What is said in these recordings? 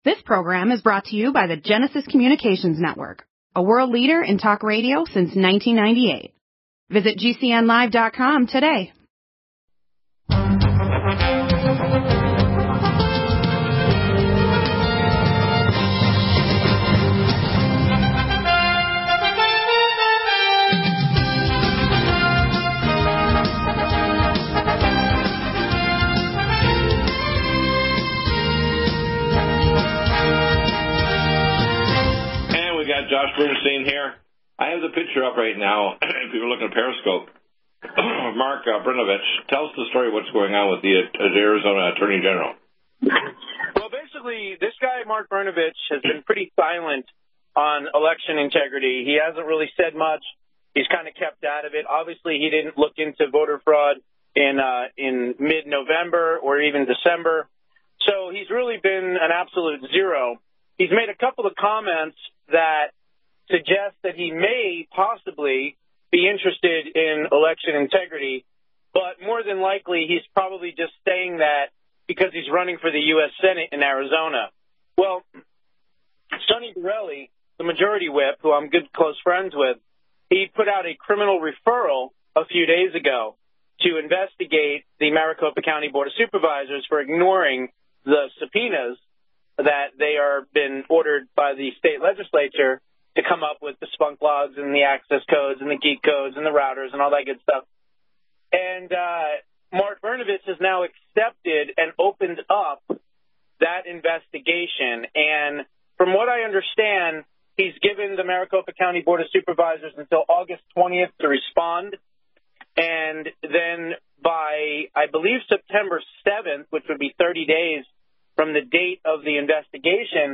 This program is brought to you by the Genesis Communications Network, a world leader in talk radio since 1998. Visit GCNlive.com today. Josh Bernstein here. I have the picture up right now. If you're looking at Periscope, Mark Brnovich, tell us the story of what's going on with the Arizona Attorney General. Well, basically, this guy, Mark Brnovich, has been pretty silent on election integrity. He hasn't really said much. He's kind of kept out of it. Obviously, he didn't look into voter fraud in mid-November or even December. So he's really been an absolute zero. He's made a couple of comments that suggest that he may possibly be interested in election integrity, but more than likely he's probably just saying that because he's running for the U.S. Senate in Arizona. Well, Sonny Borrelli, the majority whip, who I'm good close friends with, he put out a criminal referral a few days ago to investigate the Maricopa County Board of Supervisors for ignoring the subpoenas that they are been ordered by the state legislature to come up with the spunk logs and the access codes and the geek codes and the routers and all that good stuff. And Mark Brnovich has now accepted and opened up that investigation. And from what I understand, he's given the Maricopa County Board of Supervisors until August 20th to respond. And then by, I believe, September 7th, which would be 30 days from the date of the investigation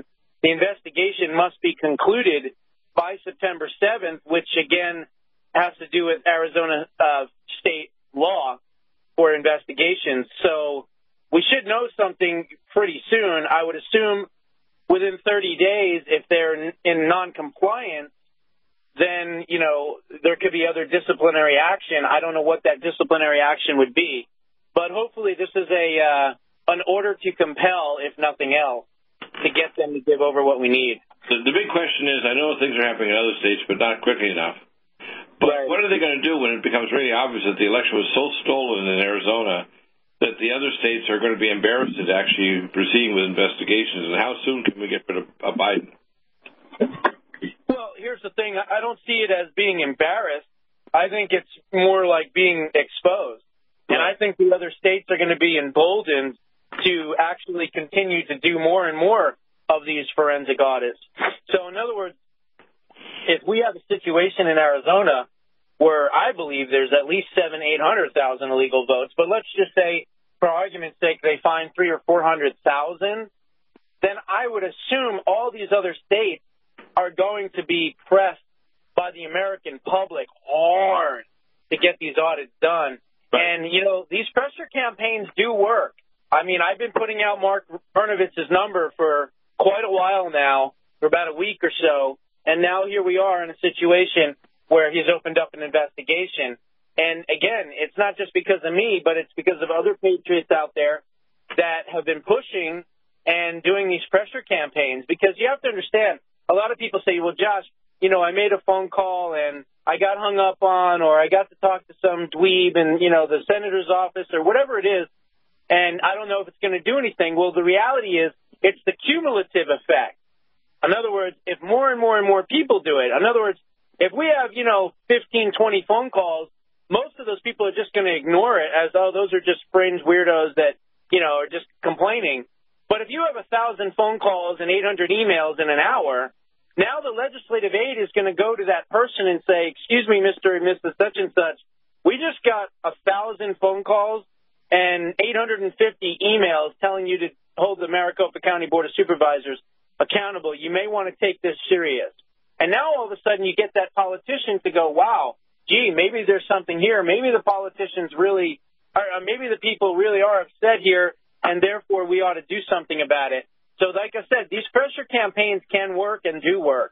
must be concluded by September 7th, which again has to do with Arizona state law for investigations. So we should know something pretty soon. I would assume within 30 days, if they're in noncompliance, then, you know, there could be other disciplinary action. I don't know what that disciplinary action would be, but hopefully this is an order to compel, if nothing else, to get them to give over what we need. The big question is, I know things are happening in other states, but not quickly enough. But right. What are they going to do when it becomes really obvious that the election was so stolen in Arizona that the other states are going to be embarrassed at actually proceeding with investigations? And how soon can we get rid of Biden? Well, here's the thing. I don't see it as being embarrassed. I think it's more like being exposed. And I think the other states are going to be emboldened to actually continue to do more and more of these forensic audits. So, in other words, if we have a situation in Arizona where I believe there's at least 700,000 to 800,000 illegal votes, but let's just say, for argument's sake, they find 300,000 or 400,000, then I would assume all these other states are going to be pressed by the American public hard to get these audits done. And, you know, these pressure campaigns do work. I mean, I've been putting out Mark Brnovich's number for quite a while now, for about a week or so, and now here we are in a situation where he's opened up an investigation. And, again, it's not just because of me, but it's because of other patriots out there that have been pushing and doing these pressure campaigns. Because you have to understand, a lot of people say, well, Josh, you know, I made a phone call and I got hung up on, or I got to talk to some dweeb in, you know, the senator's office or whatever it is, and I don't know if it's going to do anything. Well, the reality is it's the cumulative effect. In other words, if more and more and more people do it, in other words, if we have, you know, 15, 20 phone calls, most of those people are just going to ignore it as, oh, those are just fringe weirdos that, you know, are just complaining. But if you have 1,000 phone calls and 800 emails in an hour, now the legislative aid is going to go to that person and say, excuse me, Mr. and Mrs. Such and Such, we just got 1,000 phone calls and 850 emails telling you to hold the Maricopa County Board of Supervisors accountable. You may want to take this serious. And now all of a sudden you get that politician to go, wow, gee, maybe there's something here. Maybe the politicians really, or maybe the people really are upset here, and therefore we ought to do something about it. So like I said, these pressure campaigns can work and do work.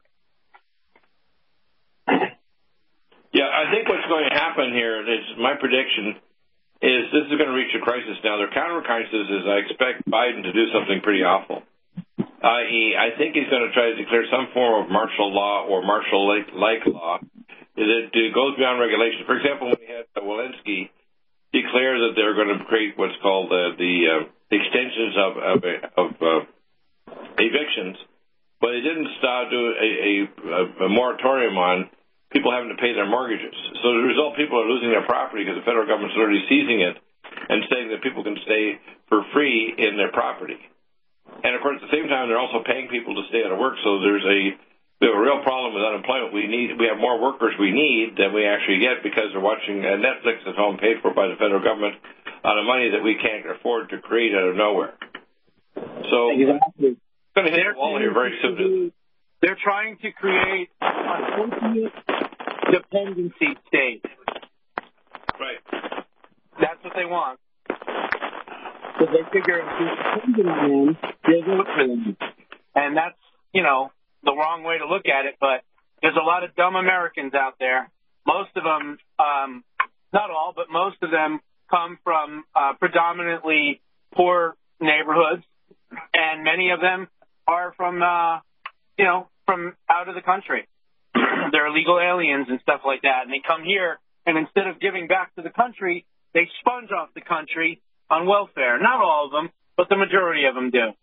Yeah, I think what's going to happen here is my prediction is this is going to reach a crisis now. Their counter crisis is I expect Biden to do something pretty awful. i.e., I think he's going to try to declare some form of martial law or martial-like law that goes beyond regulation. For example, when we had Walensky declare that they're going to create what's called the extensions of evictions, but they didn't do a moratorium on people having to pay their mortgages. So as a result, people are losing their property because the federal government's literally seizing it and saying that people can stay for free in their property. And, of course, at the same time, they're also paying people to stay out of work, so we have a real problem with unemployment. We have more workers we need than we actually get because they're watching Netflix at home paid for by the federal government on the money that we can't afford to create out of nowhere. So exactly. It's going to hit the wall here very soon. They're trying to create an ultimate dependency state. Right. That's what they want. So they figure if you're dependent on them, they'll vote for them. And that's, the wrong way to look at it, but there's a lot of dumb Americans out there. Most of them, not all, but most of them come from predominantly poor neighborhoods, and many of them are from out of the country. They're illegal aliens and stuff like that, and they come here, and instead of giving back to the country, they sponge off the country on welfare. Not all of them, but the majority of them do.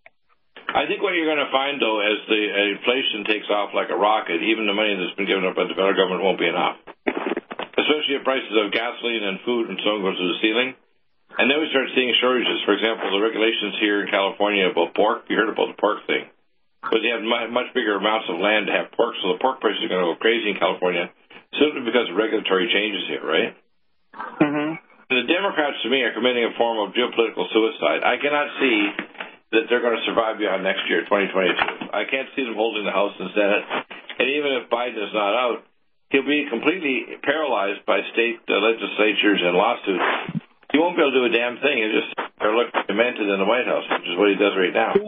I think what you're going to find, though, as the inflation takes off like a rocket, even the money that's been given up by the federal government won't be enough, especially if prices of gasoline and food and so on goes to the ceiling. And then we start seeing shortages. For example, the regulations here in California about pork. You heard about the pork thing. But they have much bigger amounts of land to have pork, so the pork prices are going to go crazy in California simply because of regulatory changes here, right? Mm-hmm. The Democrats, to me, are committing a form of geopolitical suicide. I cannot see that they're going to survive beyond next year, 2022. I can't see them holding the House and Senate. And even if Biden is not out, he'll be completely paralyzed by state legislatures and lawsuits. He won't be able to do a damn thing. He'll just look demented in the White House, which is what he does right now.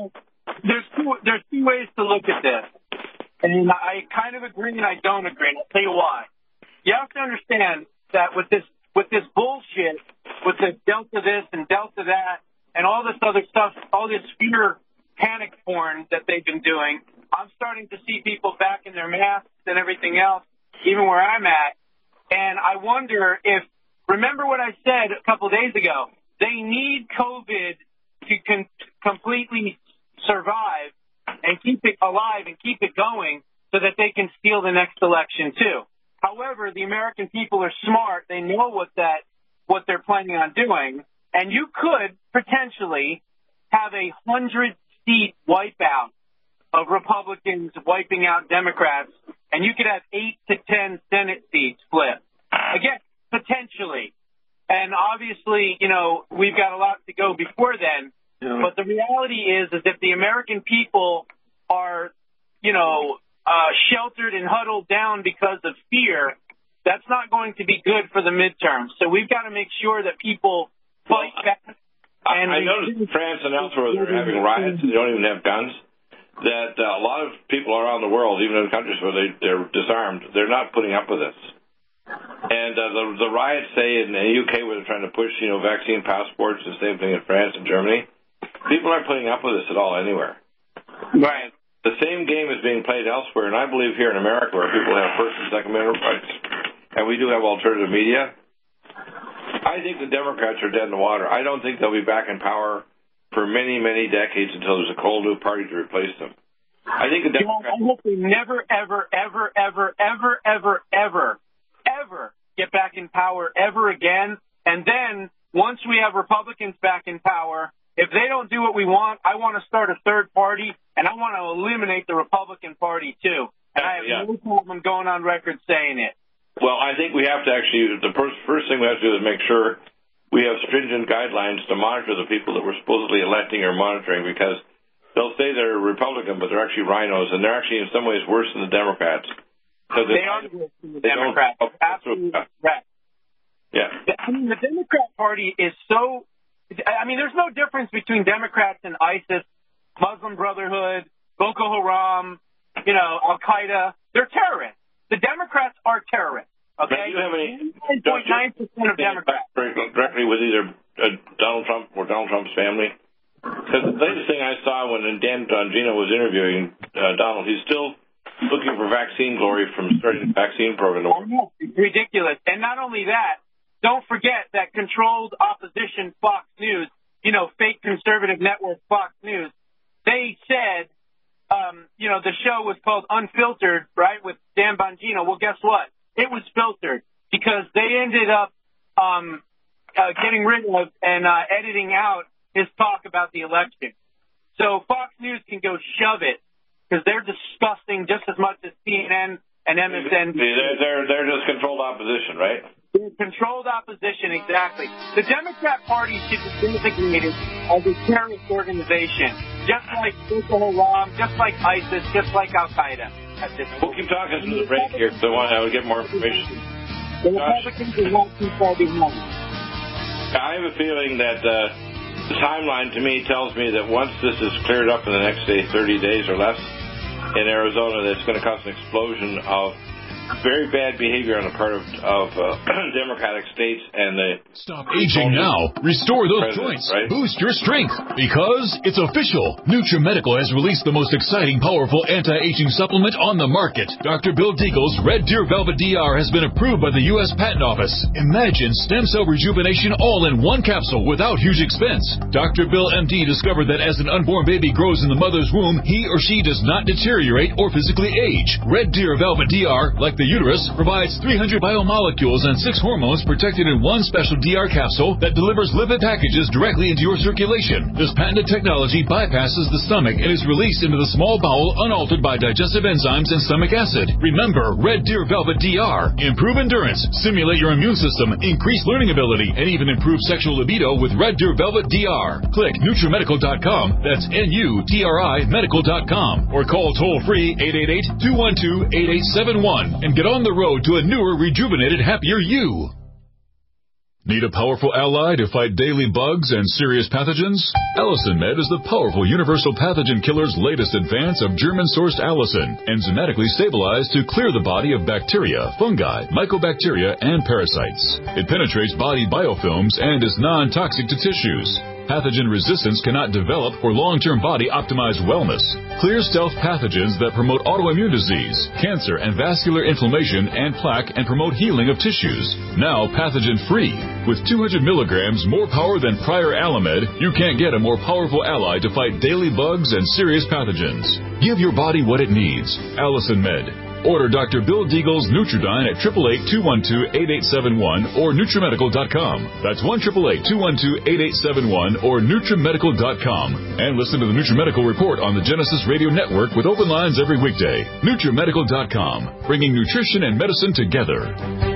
There's two ways to look at this. And I kind of agree and I don't agree. And I'll tell you why. You have to understand that with this bullshit, with the Delta this and Delta that, and all this other stuff, all this fear panic porn that they've been doing, I'm starting to see people back in their masks and everything else, even where I'm at. And I wonder if, remember what I said a couple of days ago, they need COVID to completely survive and keep it alive and keep it going so that they can steal the next election too. However, the American people are smart. They know what they're planning on doing. And you could potentially have a 100-seat wipeout of Republicans wiping out Democrats, and you could have 8 to 10 Senate seats flip. Again, potentially. And obviously, we've got a lot to go before then. Yeah. But the reality is if the American people are, sheltered and huddled down because of fear, that's not going to be good for the midterms. So we've got to make sure that people fight back. And I noticed in France and elsewhere they're having riots and they don't even have guns. That a lot of people around the world, even in countries where they're disarmed, they're not putting up with this. And the riots, say, in the UK where they're trying to push, vaccine passports, the same thing in France and Germany, people aren't putting up with this at all anywhere. Right. The same game is being played elsewhere, and I believe here in America where people have First and Second Amendment rights, and we do have alternative media, I think the Democrats are dead in the water. I don't think they'll be back in power for many, many decades until there's a cold new party to replace them. I think the Democrats... I hope they never, ever, ever, ever, ever, ever, ever, ever get back in power ever again. And then, once we have Republicans back in power, if they don't do what we want, I want to start a third party, and I want to eliminate the Republican Party, too. And I have no problem going on record saying it. Well, I think we have to actually, the first thing we have to do is make sure we have stringent guidelines to monitor the people that we're supposedly electing or monitoring, because they'll say they're Republican, but they're actually rhinos, and they're actually in some ways worse than the Democrats. They are worse than the Democrats. Absolutely correct. Yeah. I mean, the Democrat Party is so... I mean, there's no difference between Democrats and ISIS, Muslim Brotherhood, Boko Haram, Al-Qaeda. They're terrorists. The Democrats are terrorists. Okay? Do you have any 9.9% of Democrats directly with either Donald Trump or Donald Trump's family? Because the latest thing I saw when Dan Bongino was interviewing Donald, he's still looking for vaccine glory from starting the vaccine program. It's ridiculous. And not only that, don't forget that controlled opposition Fox News, fake conservative network Fox News, they said, the show was called Unfiltered, right, with Dan Bongino. Well, guess what? It was filtered because they ended up getting rid of and editing out his talk about the election. So Fox News can go shove it because they're disgusting just as much as CNN and MSNBC. They're just controlled opposition, right? They're controlled opposition, exactly. The Democrat Party should be designated as a terrorist organization, just like Boko Haram, just like ISIS, just like Al-Qaeda. We'll keep talking through the break here because I want to get more information. The Republicans are not too far behind. I have a feeling that the timeline to me tells me that once this is cleared up in the next, say, 30 days or less in Arizona, that's going to cause an explosion of very bad behavior on the part of Democratic states and the... Stop aging now. Restore those joints. Right? Boost your strength. Because it's official. NutriMedical has released the most exciting, powerful anti-aging supplement on the market. Dr. Bill Deagle's Red Deer Velvet DR has been approved by the U.S. Patent Office. Imagine stem cell rejuvenation all in one capsule without huge expense. Dr. Bill MD discovered that as an unborn baby grows in the mother's womb, he or she does not deteriorate or physically age. Red Deer Velvet DR, like the uterus, provides 300 biomolecules and 6 hormones protected in one special DR capsule that delivers lipid packages directly into your circulation. This patented technology bypasses the stomach and is released into the small bowel unaltered by digestive enzymes and stomach acid. Remember, Red Deer Velvet DR. Improve endurance, stimulate your immune system, increase learning ability, and even improve sexual libido with Red Deer Velvet DR. Click NutriMedical.com, that's NUTRI Medical.com, or call toll-free 888-212-8871 and get on the road to a newer, rejuvenated, happier you. Need a powerful ally to fight daily bugs and serious pathogens? Allison Med is the powerful universal pathogen killer's latest advance of German-sourced allicin, enzymatically stabilized to clear the body of bacteria, fungi, mycobacteria, and parasites. It penetrates body biofilms and is non-toxic to tissues. Pathogen resistance cannot develop for long-term body-optimized wellness. Clear stealth pathogens that promote autoimmune disease, cancer, and vascular inflammation and plaque and promote healing of tissues. Now pathogen-free. With 200 milligrams more power than prior Alamed, you can't get a more powerful ally to fight daily bugs and serious pathogens. Give your body what it needs. Allison Med. Order Dr. Bill Deagle's Nutridyne at 888-212-8871 or NutriMedical.com. That's 1-888-212-8871 or NutriMedical.com. And listen to the NutriMedical Report on the Genesis Radio Network with open lines every weekday. NutriMedical.com, bringing nutrition and medicine together.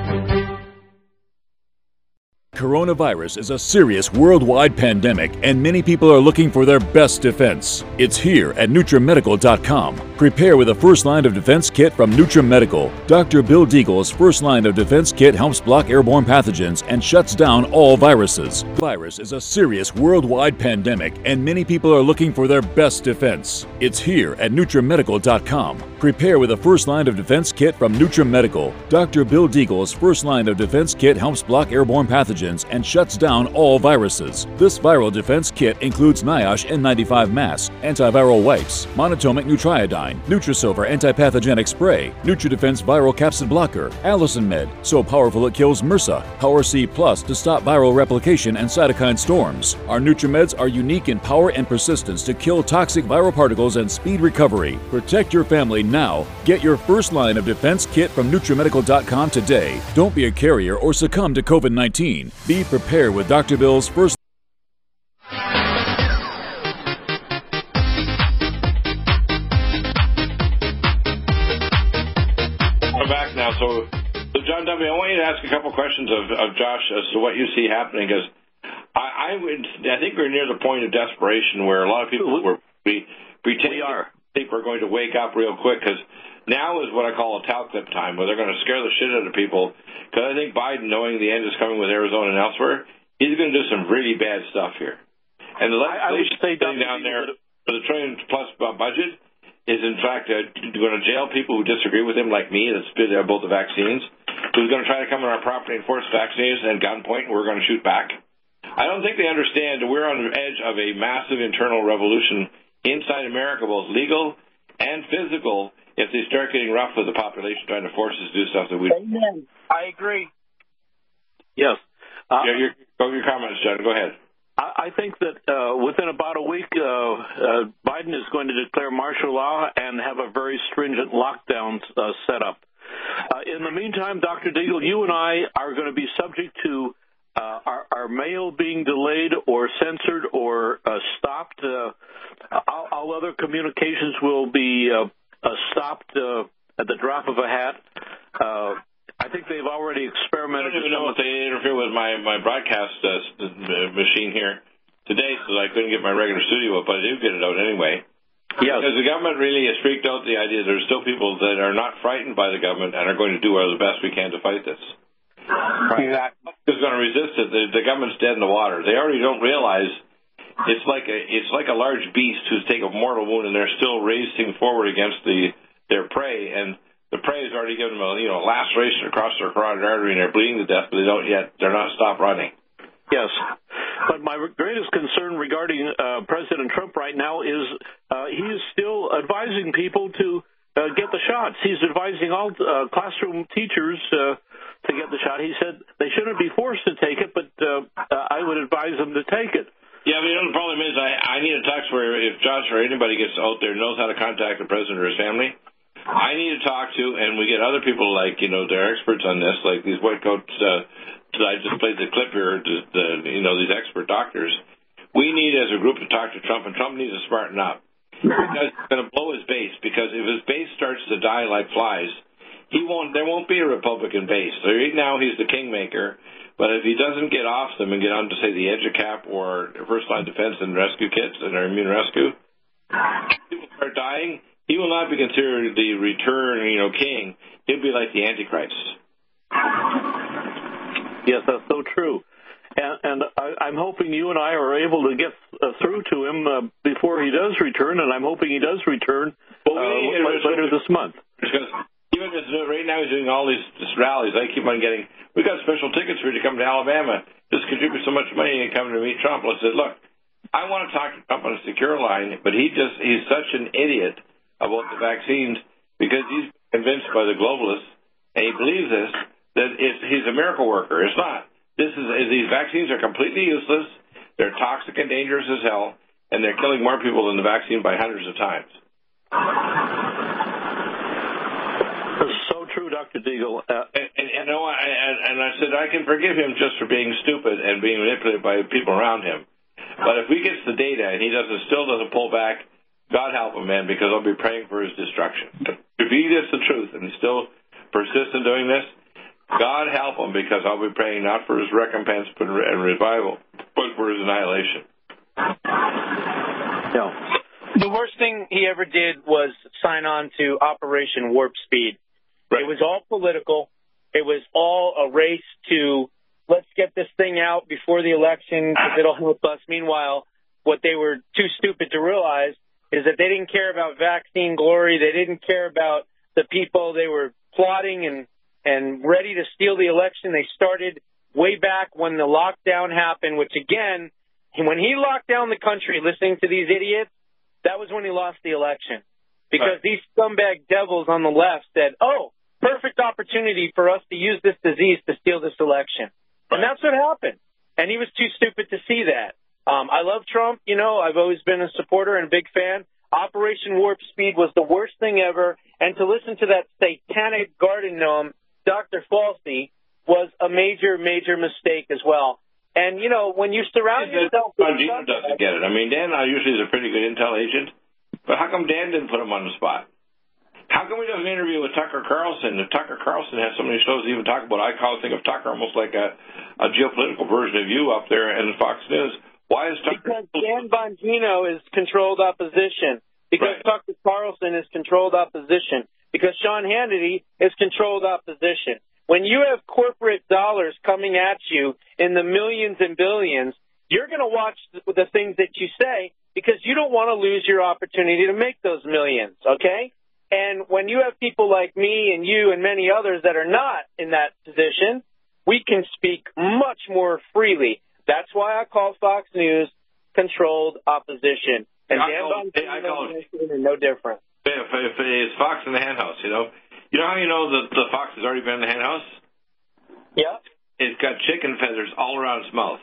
Coronavirus is a serious worldwide pandemic, and many people are looking for their best defense. It's here at NutriMedical.com. Prepare with a first line of defense kit from NutriMedical. Dr. Bill Deagle's first line of defense kit helps block airborne pathogens and shuts down all viruses. Virus is a serious worldwide pandemic, and many people are looking for their best defense. It's here at NutriMedical.com. Prepare with a first line of defense kit from NutriMedical. Dr. Bill Deagle's first line of defense kit helps block airborne pathogens and shuts down all viruses. This viral defense kit includes NIOSH N95 mask, antiviral wipes, monotomic Nutriodine, Nutrisilver antipathogenic spray, NutriDefense viral capsid blocker, Allison Med, so powerful it kills MRSA, Power C Plus to stop viral replication and cytokine storms. Our NutriMeds are unique in power and persistence to kill toxic viral particles and speed recovery. Protect your family now. Get your first line of defense kit from NutriMedical.com today. Don't be a carrier or succumb to COVID-19. Be prepared with Dr. Bill's first. We're back now. So John W., I want you to ask a couple questions of Josh as to what you see happening, because I think we're near the point of desperation where a lot of people will think we're going to wake up real quick, because now is what I call a towel clip time, where they're going to scare the shit out of people. Because I think Biden, knowing the end is coming with Arizona and elsewhere, he's going to do some really bad stuff here. And the legislation sitting down there for the $1 trillion-plus budget is, in fact, going to jail people who disagree with him, like me, that spit out both the vaccines, who's going to try to come on our property and force vaccinators and gunpoint, and we're going to shoot back. I don't think they understand that we're on the edge of a massive internal revolution inside America, both legal and physical, if they start getting rough with the population, trying to force us to do stuff that we don't. Amen. I agree. Yes. Your comments, John. Go ahead. I think that within about a week, Biden is going to declare martial law and have a very stringent lockdown set up. In the meantime, Dr. Deagle, you and I are going to be subject to our mail being delayed or censored or stopped. All other communications will be stopped at the drop of a hat. I think they've already experimented. I don't even know if they interfere with my broadcast machine here today, so I couldn't get my regular studio up, but I do get it out anyway. Yes. Because the government really has freaked out the idea there's still people that are not frightened by the government and are going to do the best we can to fight this. Exactly. Who's going to resist it? The government's dead in the water. They already don't realize it's like a large beast who's taken a mortal wound and they're still racing forward against their prey, and the prey has already given them a laceration across their carotid artery and they're bleeding to death, but they're not stopped running. Yes. But my greatest concern regarding President Trump right now is he is still advising people to get the shots. He's advising all classroom teachers to get the shot. He said they shouldn't be forced to take it, but I would advise them to take it. Yeah, but the problem is I need a talk where if Josh or anybody gets out there knows how to contact the president or his family, I need to talk to, and we get other people like, they're experts on this, like these white coats, I just played the clip here, these expert doctors. We need as a group to talk to Trump, and Trump needs to smarten up. Because it's going to blow his base, because if his base starts to die like flies, there won't be a Republican base. So right now he's the kingmaker, but if he doesn't get off them and get on to, say, the EduCap or first-line defense and rescue kits and our immune rescue, people start dying. He will not be considered the return, king. He'll be like the Antichrist. Yes, that's so true. And I'm hoping you and I are able to get through to him before he does return, and I'm hoping he does return later this month. Because even right now he's doing all these rallies. I keep on getting, we got special tickets for you to come to Alabama. Just contribute so much money and come to meet Trump. I said, look, I want to talk to Trump on a secure line, but he's such an idiot about the vaccines because he's convinced by the globalists, and he believes this, that he's a miracle worker. It's not. These vaccines are completely useless. They're toxic and dangerous as hell, and they're killing more people than the vaccine by hundreds of times. That's so true, Dr. Deagle. And I said I can forgive him just for being stupid and being manipulated by people around him. But if he gets the data and he still doesn't pull back, God help him, man, because I'll be praying for his destruction. If he gets the truth and he still persists in doing this, God help him, because I'll be praying not for his recompense and revival, but for his annihilation. No. The worst thing he ever did was sign on to Operation Warp Speed. Right. It was all political. It was all a race to let's get this thing out before the election because it'll help us. Meanwhile, what they were too stupid to realize is that they didn't care about vaccine glory. They didn't care about the people. They were plotting and ready to steal the election. They started way back when the lockdown happened, which, again, when he locked down the country listening to these idiots, that was when he lost the election. Because these scumbag devils on the left said, oh, perfect opportunity for us to use this disease to steal this election. And that's what happened. And he was too stupid to see that. I love Trump. I've always been a supporter and a big fan. Operation Warp Speed was the worst thing ever. And to listen to that satanic garden gnome, Dr. Falsey, was a major, major mistake as well. And, when you surround yourself with... Dan doesn't get it. I mean, Dan usually is a pretty good intel agent, but how come Dan didn't put him on the spot? How come he does an interview with Tucker Carlson? If Tucker Carlson has so many shows to even talk about, I think of Tucker almost like a geopolitical version of you up there and Fox News. Why is Tucker... Because Dan Bongino is controlled opposition. Because Tucker Carlson is controlled opposition. Because Sean Hannity is controlled opposition. When you have corporate dollars coming at you in the millions and billions, you're going to watch the things that you say because you don't want to lose your opportunity to make those millions, okay? And when you have people like me and you and many others that are not in that position, we can speak much more freely. That's why I call Fox News controlled opposition. And I call it no different. If it's Fox in the hen house, you know how you know that the fox has already been in the hen house? Yeah. It's got chicken feathers all around its mouth.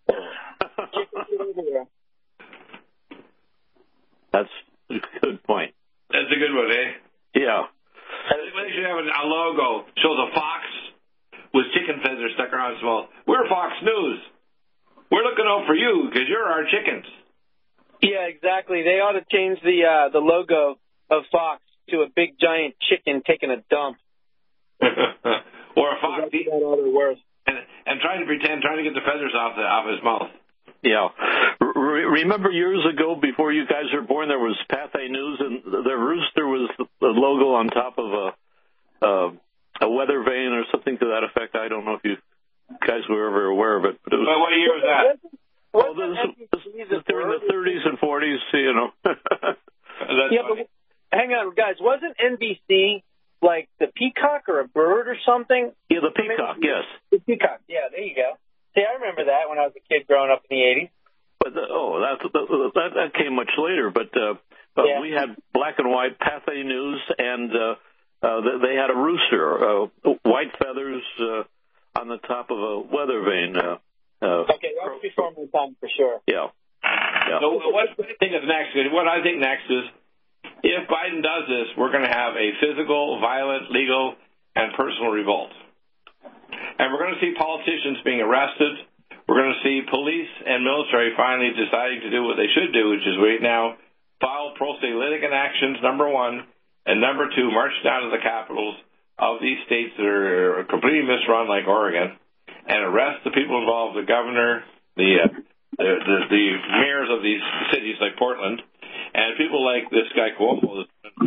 That's a good point. That's a good one, eh? Yeah. They should have a logo. Shows a fox with chicken feathers stuck around its mouth. We're Fox News. We're looking out for you because you're our chickens. Yeah, exactly. They ought to change the logo of Fox to a big giant chicken taking a dump. Or a fox and trying to get the feathers off his mouth. Yeah. Remember years ago, before you guys were born, there was Pathé News, and the rooster was the logo on top of a weather vane or something to that effect. I don't know if you guys were ever aware of it. But it was, what year was that? This is during the 30s and 40s, you know. But hang on, guys. Wasn't NBC like the peacock or a bird or something? Yeah, the peacock, yes. The peacock, yeah, there you go. See, I remember that when I was a kid growing up in the 80s. But that came much later. But we had black and white Pathé News, and they had a rooster, white feathers on the top of a weather vane. Okay, that's before my time for sure. Yeah. So what I think next is, if Biden does this, we're going to have a physical, violent, legal, and personal revolt. And we're going to see politicians being arrested. We're going to see police and military finally deciding to do what they should do, which is right now file pro se litigant actions, number one, and number two, march down to the capitals of these states that are completely misrun, like Oregon, and arrest the people involved, the governor, the mayors of these cities like Portland, and people like this guy Cuomo.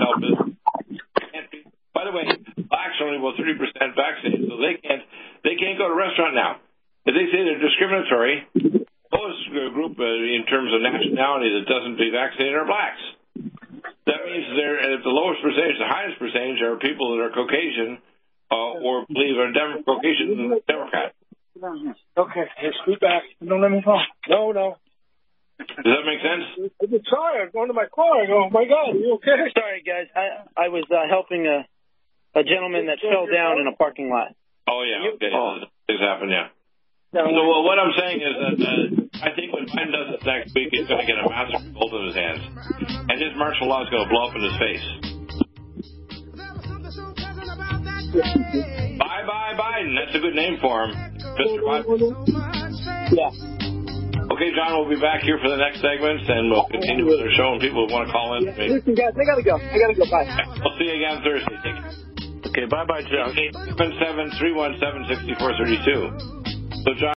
By the way, blacks are only about 30% vaccinated, so they can't go to a restaurant now. If they say they're discriminatory, the lowest group in terms of nationality that doesn't be vaccinated are blacks. That means the lowest percentage, the highest percentage are people that are Caucasian or believe are Caucasian Democrat. Okay, hey, scoot back. Don't let me fall. No. Does that make sense? I get tired. I'm going to my car. I go, oh, my God, are you okay? Sorry, guys. I was helping a gentleman that fell down in a parking lot. Oh, yeah. Okay. Things happen, yeah. So what I'm saying is that I think when Biden does this next week, he's going to get a massive revolt in his hands. And his martial law is going to blow up in his face. Bye, Biden. That's a good name for him. Mr. Biden. Yeah. Okay, John, we'll be back here for the next segments, and we'll continue with our show, and people want to call in. Listen, guys, I got to go. Bye. I'll see you again Thursday. Take care. Okay, bye-bye, John. 877-317-6432. So, John.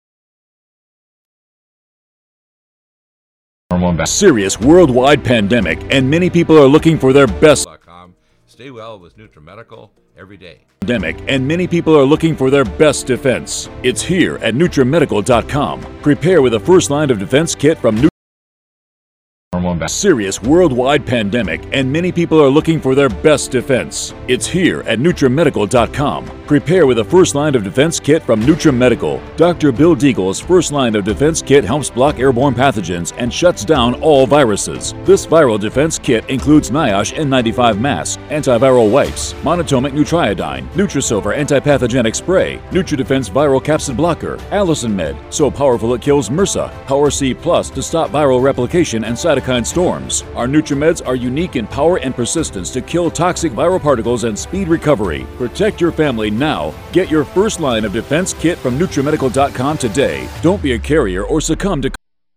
Serious worldwide pandemic, and many people are looking for their best. Stay well with NutriMedical every day. Pandemic, and many people are looking for their best defense. It's here at NutriMedical.com. Prepare with a first line of defense kit from Serious worldwide pandemic, and many people are looking for their best defense. It's here at NutriMedical.com. Prepare with a first line of defense kit from NutriMedical. Dr. Bill Deagle's first line of defense kit helps block airborne pathogens and shuts down all viruses. This viral defense kit includes NIOSH N95 mask, antiviral wipes, monatomic Nutriodine, Nutrisilver antipathogenic spray, NutriDefense viral capsid blocker, Allison Med, so powerful it kills MRSA, Power C Plus to stop viral replication and cytokine storms. Our NutriMeds are unique in power and persistence to kill toxic viral particles and speed recovery. Protect your family now. Get your first line of defense kit from NutriMedical.com today. Don't be a carrier or succumb to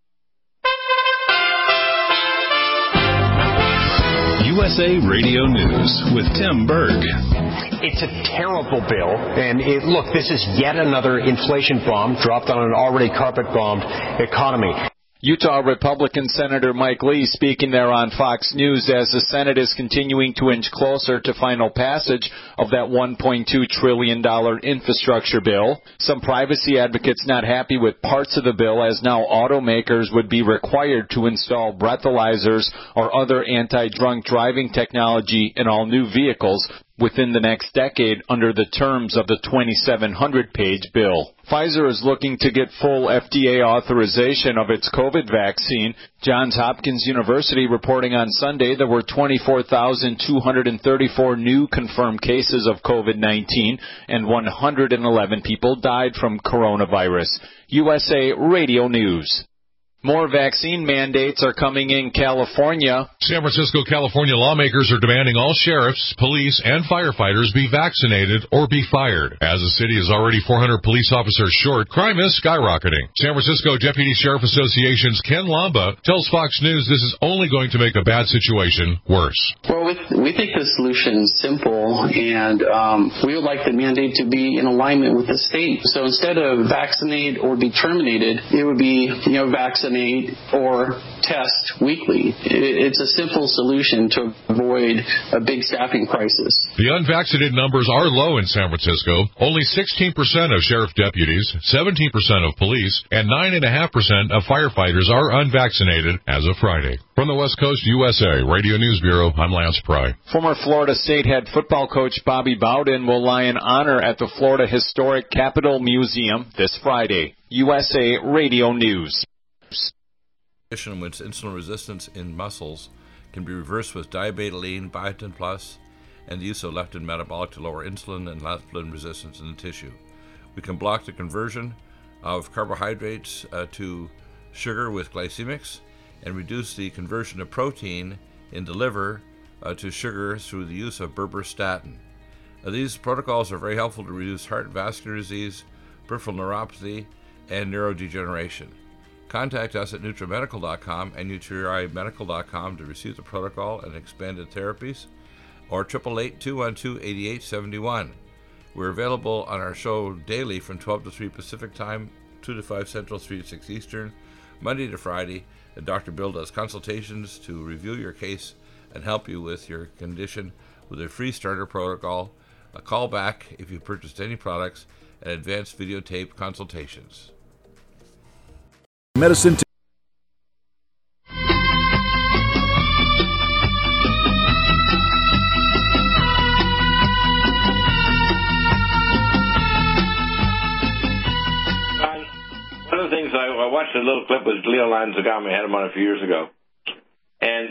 USA Radio News with Tim Berg. It's a terrible bill, and look, this is yet another inflation bomb dropped on an already carpet-bombed economy. Utah Republican Senator Mike Lee speaking there on Fox News as the Senate is continuing to inch closer to final passage of that $1.2 trillion infrastructure bill. Some privacy advocates not happy with parts of the bill, as now automakers would be required to install breathalyzers or other anti-drunk driving technology in all new vehicles. within the next decade under the terms of the 2,700-page bill. Pfizer is looking to get full FDA authorization of its COVID vaccine. Johns Hopkins University reporting on Sunday there were 24,234 new confirmed cases of COVID-19 and 111 people died from coronavirus. USA Radio News. More vaccine mandates are coming in California. San Francisco, California lawmakers are demanding all sheriffs, police, and firefighters be vaccinated or be fired. As the city is already 400 police officers short, crime is skyrocketing. San Francisco Deputy Sheriff Association's Ken Lamba tells Fox News this is only going to make a bad situation worse. Well, we think the solution is simple, and we would like the mandate to be in alignment with the state. So instead of vaccinate or be terminated, it would be, vaccinate or test weekly. It's a simple solution to avoid a big staffing crisis. The unvaccinated numbers are low in San Francisco. Only 16% of sheriff deputies, 17% of police, and 9.5% of firefighters are unvaccinated as of Friday. From the West Coast USA Radio News Bureau, I'm Lance Pry. Former Florida State head football coach Bobby Bowden will lie in honor at the Florida Historic Capitol Museum this Friday. USA Radio News. With insulin resistance in muscles can be reversed with diabetoline, biotin plus, and the use of leptin metabolic to lower insulin and leptin resistance in the tissue. We can block the conversion of carbohydrates to sugar with glycemics and reduce the conversion of protein in the liver to sugar through the use of berberstatin. These protocols are very helpful to reduce heart vascular disease, peripheral neuropathy, and neurodegeneration. Contact us at NutriMedical.com and NutriMedical.com to receive the protocol and expanded therapies, or 888-212-8871. We're available on our show daily from 12 to 3 Pacific Time, 2 to 5 Central, 3 to 6 Eastern, Monday to Friday, and Dr. Bill does consultations to review your case and help you with your condition with a free starter protocol, a call back if you purchased any products, and advanced videotape consultations. Medicine. One of the things I watched a little clip with Leo Lanzagame, I had him on a few years ago, and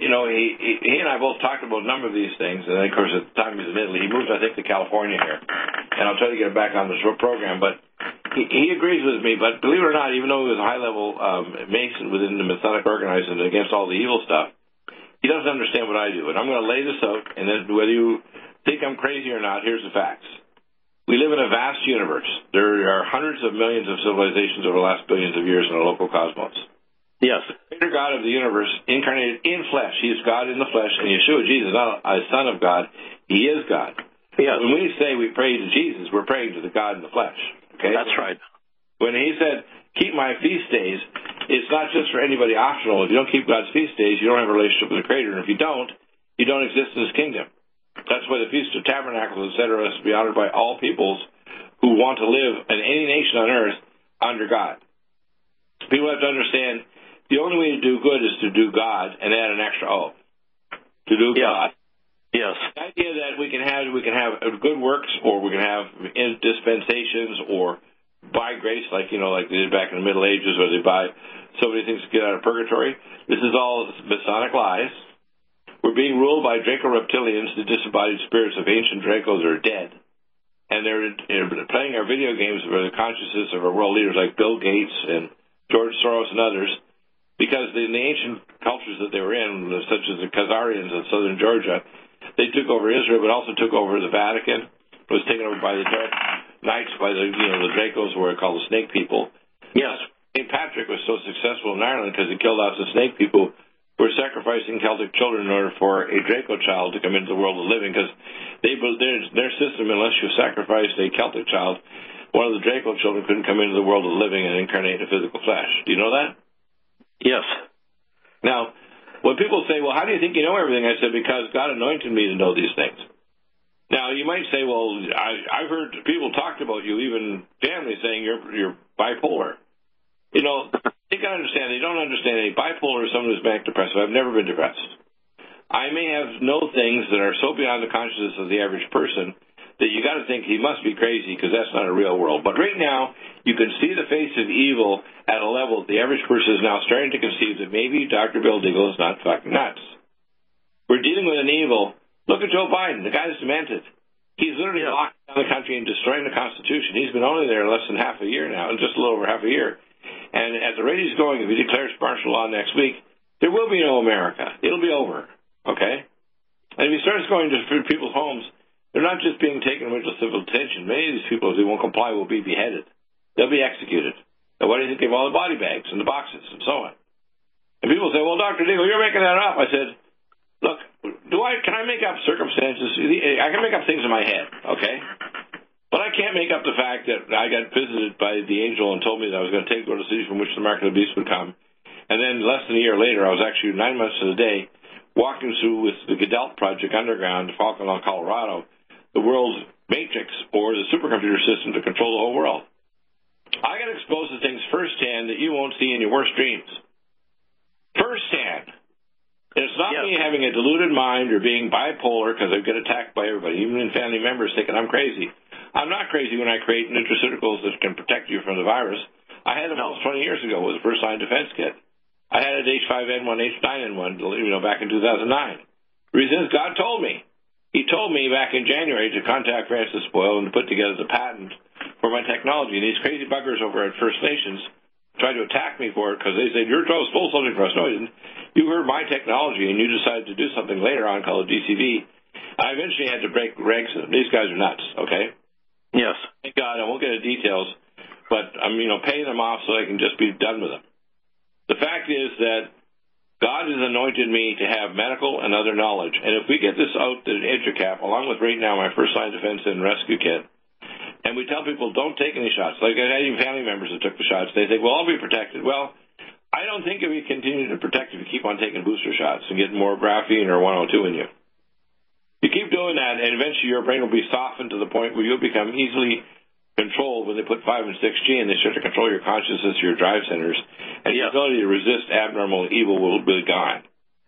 he and I both talked about a number of these things. And of course, at the time he was in Italy, he moved, I think, to California here, and I'll try to get him back on the show program, but. He agrees with me, but believe it or not, even though he was a high-level Mason within the Masonic organization against all the evil stuff, he doesn't understand what I do. And I'm going to lay this out, and then whether you think I'm crazy or not, here's the facts. We live in a vast universe. There are hundreds of millions of civilizations over the last billions of years in our local cosmos. Yes. The creator God of the universe incarnated in flesh. He is God in the flesh, and Yeshua, Jesus, not a son of God. He is God. Yes. When we say we pray to Jesus, we're praying to the God in the flesh. Okay? That's right. When he said, keep my feast days, it's not just for anybody optional. If you don't keep God's feast days, you don't have a relationship with the Creator. And if you don't exist in his kingdom. That's why the Feast of Tabernacles, etc., is to be honored by all peoples who want to live in any nation on earth under God. People have to understand the only way to do good is to do God and add an extra O. To do God. Yes. The idea that we can have good works, or we can have dispensations, or by grace, like they did back in the Middle Ages, where they buy so many things to get out of purgatory. This is all Masonic lies. We're being ruled by Draco-reptilians, the disembodied spirits of ancient Dracos that are dead. And they're playing our video games for the consciousness of our world leaders like Bill Gates and George Soros and others, because in the ancient cultures that they were in, such as the Khazarians in southern Georgia, they took over Israel, but also took over the Vatican. It was taken over by the Dark Knights, by the Dracos, who were called the Snake People. Yes. St. Patrick was so successful in Ireland because he killed off the Snake People who were sacrificing Celtic children in order for a Draco child to come into the world of living, because their system, unless you sacrificed a Celtic child, one of the Draco children couldn't come into the world of living and incarnate in physical flesh. Do you know that? Yes. Now, when people say, well, how do you think you know everything? I said, because God anointed me to know these things. Now, you might say, well, I've heard people talk about you, even family, saying you're bipolar. They got to understand, they don't understand. A bipolar is someone who's manic depressive. I've never been depressed. I may have know things that are so beyond the consciousness of the average person that you got to think he must be crazy because that's not a real world. But right now, you can see the face of evil at a level that the average person is now starting to conceive that maybe Dr. Bill Deagle is not fucking nuts. We're dealing with an evil. Look at Joe Biden. The guy's demented. He's literally locked down the country and destroying the Constitution. He's been only there less than half a year now, just a little over half a year. And at the rate he's going, if he declares martial law next week, there will be no America. It'll be over. Okay? And if he starts going to people's homes, they're not just being taken into civil detention. Many of these people, if they won't comply, will be beheaded. They'll be executed. Now, why do you think they have all the body bags and the boxes and so on? And people say, well, Dr. Deagle, you're making that up. I said, look, can I make up circumstances? I can make up things in my head, okay? But I can't make up the fact that I got visited by the angel and told me that I was going to go to cities from which the mark of the beast would come. And then less than a year later, I was actually 9 months to the day walking through with the Gadelt Project underground, Falcon, Colorado, the world's matrix or the supercomputer system to control the whole world. I got exposed to things firsthand that you won't see in your worst dreams. Firsthand. And it's not me having a deluded mind or being bipolar because I get attacked by everybody, even in family members thinking I'm crazy. I'm not crazy when I create nutraceuticals that can protect you from the virus. I had them almost 20 years ago with the first line defense kit. I had it H5N1, H9N1, back in 2009. The reason is God told me. He told me back in January to contact Francis Boyle and to put together the patent for my technology. And these crazy buggers over at First Nations tried to attack me for it because they said, you're full something for us. No, I didn't. You heard my technology and you decided to do something later on called a DCV. I eventually had to break ranks. These guys are nuts, okay? Yes. Thank God, I won't get into details, but I'm, paying them off so I can just be done with them. The fact is that God has anointed me to have medical and other knowledge. And if we get this out to EDUCAP, along with right now my first line defense and rescue kit, and we tell people don't take any shots, like I had even family members that took the shots, they think, well, I'll be protected. Well, I don't think if we continue to protect if you keep on taking booster shots and getting more graphene or 102 in you. You keep doing that, and eventually your brain will be softened to the point where you'll become easily controlled when they put 5 and 6G and they start to control your consciousness, your drive centers, and your ability to resist abnormal evil will be gone.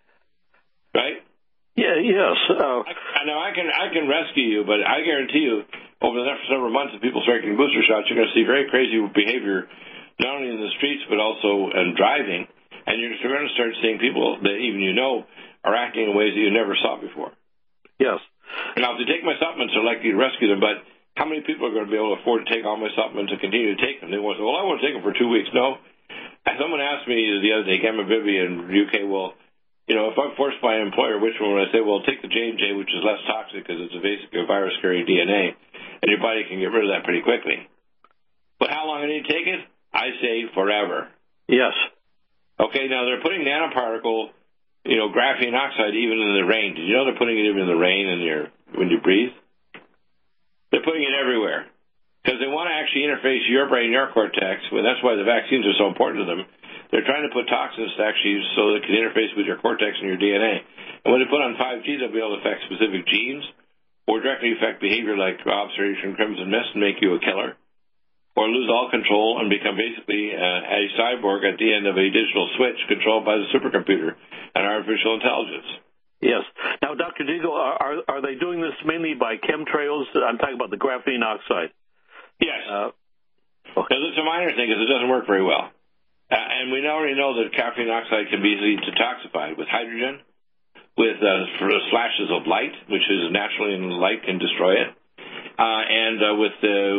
Right? Yeah, yes. Now, I can rescue you, but I guarantee you, over the next several months, if people start getting booster shots, you're going to see very crazy behavior, not only in the streets, but also in driving, and you're going to start seeing people that even are acting in ways that you never saw before. Yes. Now, if they take my supplements, they're likely to rescue them, but how many people are going to be able to afford to take all my supplements and continue to take them? They want to say, well, I want to take them for 2 weeks. No. Someone asked me the other day, Gamma Vivi in the UK, well, if I'm forced by an employer, which one would I say? Well, take the J&J, which is less toxic because it's basically a virus-carrying DNA, and your body can get rid of that pretty quickly. But how long do you take it? I say forever. Yes. Okay, now they're putting nanoparticle, graphene oxide even in the rain. Did you know they're putting it even in the rain when you breathe? They're putting it everywhere because they want to actually interface your brain, your cortex. Well, that's why the vaccines are so important to them. They're trying to put toxins so they can interface with your cortex and your DNA. And when they put on 5G, they'll be able to affect specific genes or directly affect behavior like observation crimson mist and make you a killer, or lose all control and become basically a cyborg at the end of a digital switch controlled by the supercomputer and artificial intelligence. Yes. Now, Dr. Deagle, are they doing this mainly by chemtrails? I'm talking about the graphene oxide. Yes. Because it's a minor thing because it doesn't work very well. And we already know that graphene oxide can be easily detoxified with hydrogen, with flashes of light, which is naturally in the light can destroy it, and with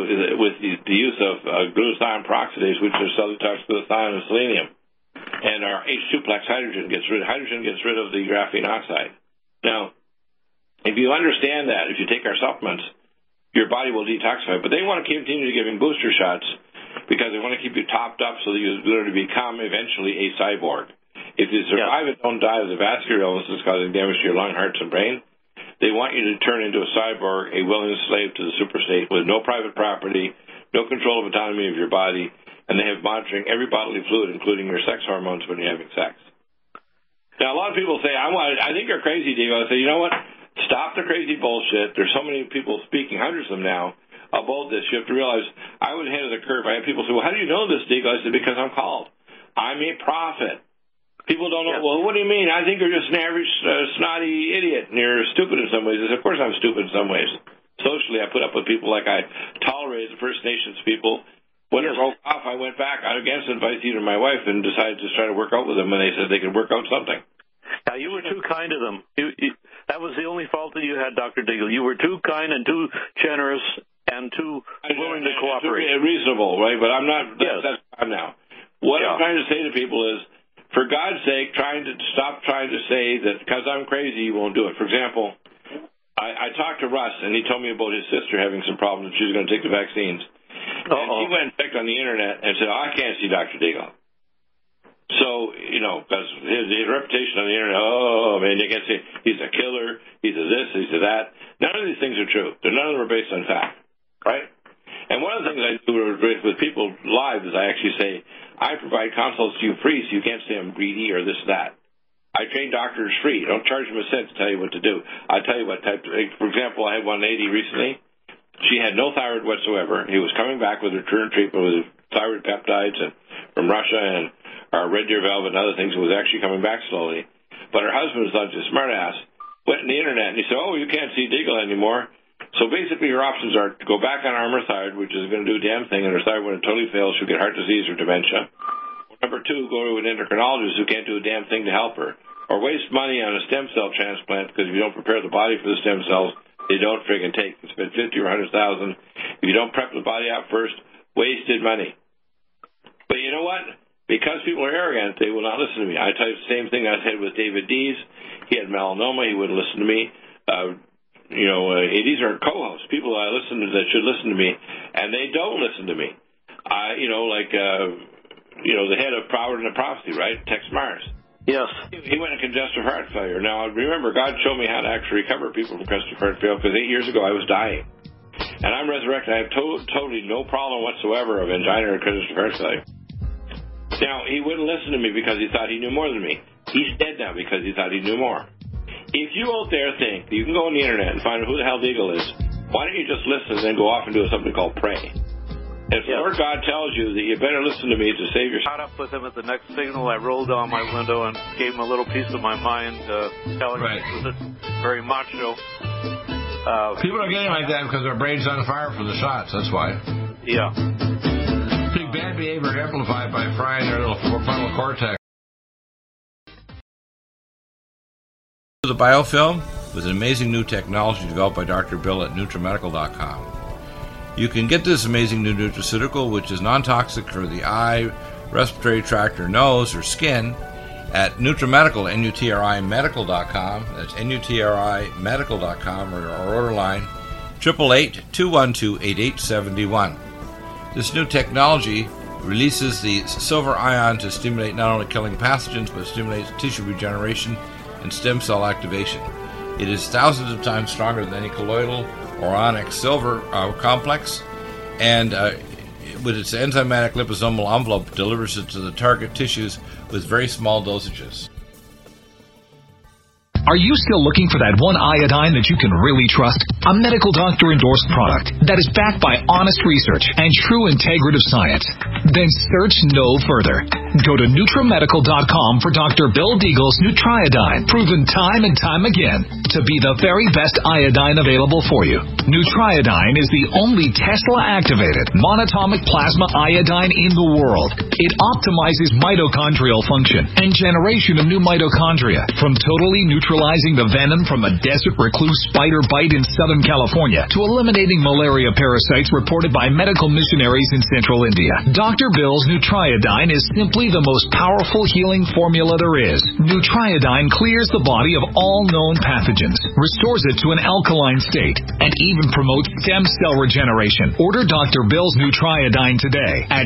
the use of glutathione peroxidase, which is cellulose glutathione and selenium. And our H2-plex hydrogen gets rid of the graphene oxide. Now, if you understand that, if you take our supplements, your body will detoxify. But they want to continue giving booster shots because they want to keep you topped up so that you literally become eventually a cyborg. If you survive and don't die of the vascular illnesses causing damage to your lung, hearts, and brain, they want you to turn into a cyborg, a willing slave to the superstate with no private property, no control of autonomy of your body, and they have monitoring every bodily fluid, including your sex hormones when you're having sex. Now, a lot of people say, I think you're crazy, Deagle. I say, you know what? Stop the crazy bullshit. There's so many people speaking, hundreds of them now, about this. You have to realize I was ahead of the curve. I had people say, well, how do you know this, Deagle? I said, because I'm called. I'm a prophet. People don't know. Well, what do you mean? I think you're just an average snotty idiot, and you're stupid in some ways. I said, of course I'm stupid in some ways. Socially, I put up with people like I tolerated the First Nations people. When it broke off, I went back out against advice to my wife and decided to try to work out with them when they said they could work out something. Now, you were too kind to them. That was the only fault that you had, Dr. Deagle. You were too kind and too generous and too willing to cooperate. Reasonable, right? But I'm not. That's fine now. What I'm trying to say to people is, for God's sake, stop trying to say that because I'm crazy, you won't do it. For example, I talked to Russ, and he told me about his sister having some problems, and she was going to take the vaccines. And he went and checked on the Internet and said, I can't see Dr. Deagle. So, because his reputation on the Internet, man, you can't say he's a killer, he's a this, he's a that. None of these things are true. None of them are based on fact, right? And one of the things I do with people live is I actually say, I provide consults to you free, so you can't say I'm greedy or this, that. I train doctors free. Don't charge them a cent to tell you what to do. I tell you what type. For example, I had one lady recently. She had no thyroid whatsoever. He was coming back with her current treatment with thyroid peptides and from Russia and Red Deer Velvet and other things. It was actually coming back slowly. But her husband was such a smartass. Went on the Internet and he said, you can't see Deagle anymore. So basically her options are to go back on Armour Thyroid, which is going to do a damn thing, and her thyroid, when it totally fails, she'll get heart disease or dementia. Number two, go to an endocrinologist who can't do a damn thing to help her. Or waste money on a stem cell transplant, because if you don't prepare the body for the stem cells, they don't friggin' take. You spend $50,000 or $100,000. If you don't prep the body out first, wasted money. But you know what? Because people are arrogant, they will not listen to me. I tell you the same thing I said with David Dees. He had melanoma. He wouldn't listen to me. These are co-hosts, people I listen to that should listen to me, and they don't listen to me. The head of Broward and the Prophecy, right? Tex Mars. Yes. He went in congestive heart failure. Now, remember, God showed me how to actually recover people from congestive heart failure, because 8 years ago I was dying. And I'm resurrected. I have totally no problem whatsoever of angina or congestive heart failure. Now, he wouldn't listen to me because he thought he knew more than me. He's dead now because he thought he knew more. If you out there think you can go on the Internet and find out who the hell Deagle is, why don't you just listen and then go off and do something called pray? If the Lord God tells you that you better listen to me to save your... I caught up with him at the next signal. I rolled down my window and gave him a little piece of my mind, telling him it was very macho. People are getting like that because their brain's on fire from the shots. That's why. Yeah. Big bad behavior amplified by frying their little frontal cortex. The biofilm was an amazing new technology developed by Dr. Bill at NutriMedical.com. You can get this amazing new nutraceutical, which is non-toxic for the eye, respiratory tract, or nose, or skin, at NutriMedical, NutriMedical.com. That's NutriMedical.com, or our order line, 888-212-8871. This new technology releases the silver ion to stimulate not only killing pathogens, but stimulates tissue regeneration and stem cell activation. It is thousands of times stronger than any colloidal or onyx silver complex, and with its enzymatic liposomal envelope, delivers it to the target tissues with very small dosages. Are you still looking for that one iodine that you can really trust? A medical doctor endorsed product that is backed by honest research and true integrative science? Then search no further. Go to NutriMedical.com for Dr. Bill Deagle's Nutriodine, proven time and time again to be the very best iodine available for you. Nutriodine is the only Tesla-activated monatomic plasma iodine in the world. It optimizes mitochondrial function and generation of new mitochondria, from totally neutralizing the venom from a desert recluse spider bite in Southern California to eliminating malaria parasites reported by medical missionaries in Central India. Dr. Bill's Nutriodine is simply the most powerful healing formula there is. Nutriodine clears the body of all known pathogens, restores it to an alkaline state, and even promotes stem cell regeneration. Order Dr. Bill's Nutriodine today at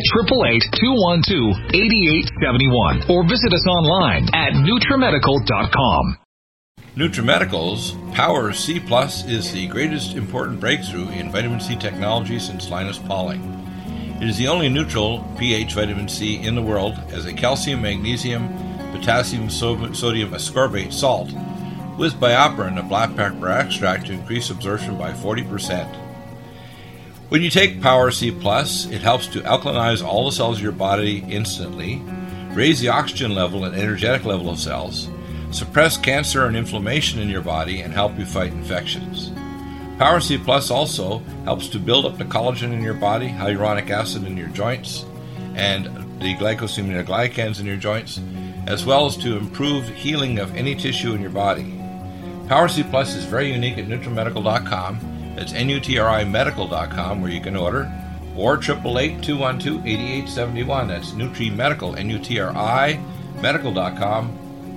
888-212-8871 or visit us online at NutriMedical.com. NutriMedical's Power C Plus is the greatest important breakthrough in vitamin C technology since Linus Pauling. It is the only neutral pH vitamin C in the world as a calcium, magnesium, potassium, sodium ascorbate salt with BioPerine, a black pepper extract, to increase absorption by 40%. When you take Power C Plus, it helps to alkalinize all the cells of your body instantly, raise the oxygen level and energetic level of cells, suppress cancer and inflammation in your body, and help you fight infections. Power C Plus also helps to build up the collagen in your body, hyaluronic acid in your joints, and the glycosaminoglycans in your joints, as well as to improve healing of any tissue in your body. Power C Plus is very unique at NutriMedical.com. It's NutriMedical.com where you can order, or 888-212-8871. That's NutriMedical, NUTRI, medical.com.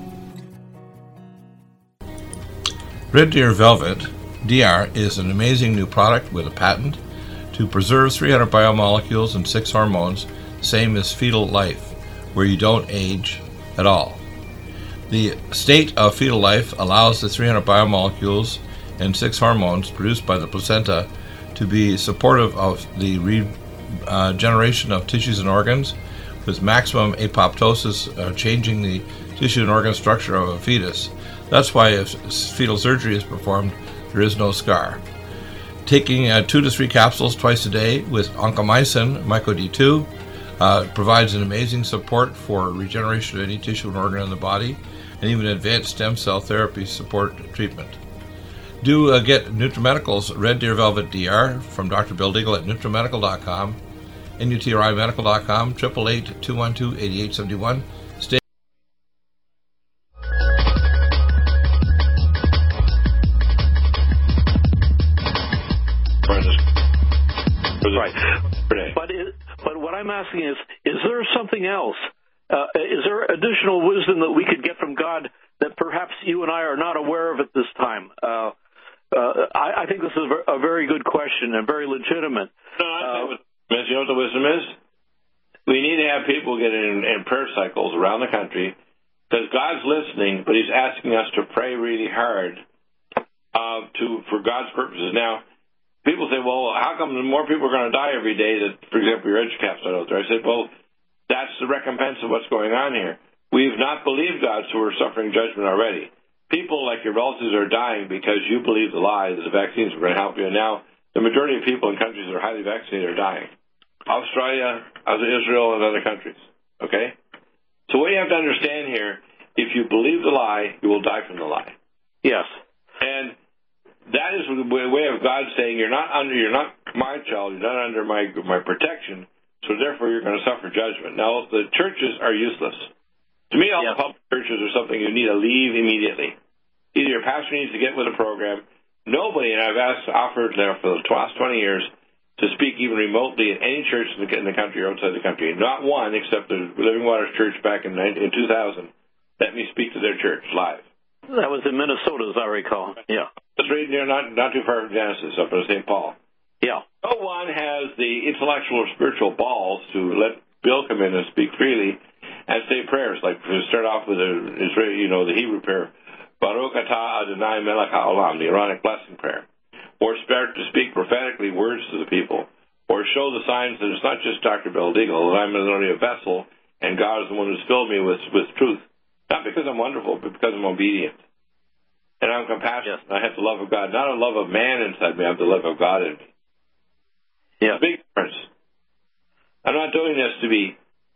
Red Deer Velvet DR is an amazing new product with a patent to preserve 300 biomolecules and 6 hormones, same as fetal life, where you don't age at all. The state of fetal life allows the 300 biomolecules and 6 hormones produced by the placenta to be supportive of the regeneration of tissues and organs, with maximum apoptosis, changing the tissue and organ structure of a fetus. That's why if fetal surgery is performed, there is no scar. Taking 2 to 3 capsules twice a day with oncomycin, MycoD2, provides an amazing support for regeneration of any tissue and organ in the body, and even advanced stem cell therapy support treatment. Do get NutriMedical's Red Deer Velvet DR from Dr. Bill Deagle at NutriMedical.com, NUTRIMedical.com, 888-212-8871. Stay. Right. But what I'm asking is there something else? Is there additional wisdom that we could get from God that perhaps you and I are not aware of at this time? I think this is a very good question and very legitimate. You know what the wisdom is? We need to have people get in prayer cycles around the country, because God's listening, but He's asking us to pray really hard for God's purposes. Now, people say, well, how come more people are going to die every day that, for example, your EduCap's not out there? I said, well, that's the recompense of what's going on here. We've not believed God, so we're suffering judgment already. People like your relatives are dying because you believe the lie that the vaccines are going to help you. And now the majority of people in countries that are highly vaccinated are dying. Australia, Israel, and other countries. Okay? So what you have to understand here, if you believe the lie, you will die from the lie. Yes. And that is the way of God saying, you're not my child, you're not under my protection, so therefore you're going to suffer judgment. Now, the churches are useless. To me, all the public churches are something you need to leave immediately. Either your pastor needs to get with a program. Nobody, and I've offered now for the last 20 years to speak even remotely in any church in the country or outside the country. Not one, except the Living Waters Church back in 2000, let me speak to their church live. That was in Minnesota, as I recall. Yeah. It's right near, not too far from Genesis, up in St. Paul. Yeah. No one has the intellectual or spiritual balls to let Bill come in and speak freely and say prayers, like to start off with the Hebrew prayer, Baruch atah Adonai melech haolam, the Aaronic blessing prayer, or start to speak prophetically words to the people, or show the signs that it's not just Dr. Bill Deagle, that I'm only a vessel, and God is the one who's filled me with truth. Not because I'm wonderful, but because I'm obedient. And I'm compassionate. I have the love of God. Not a love of man inside me, I have the love of God in me. Yeah. It's a big difference. I'm not doing this to be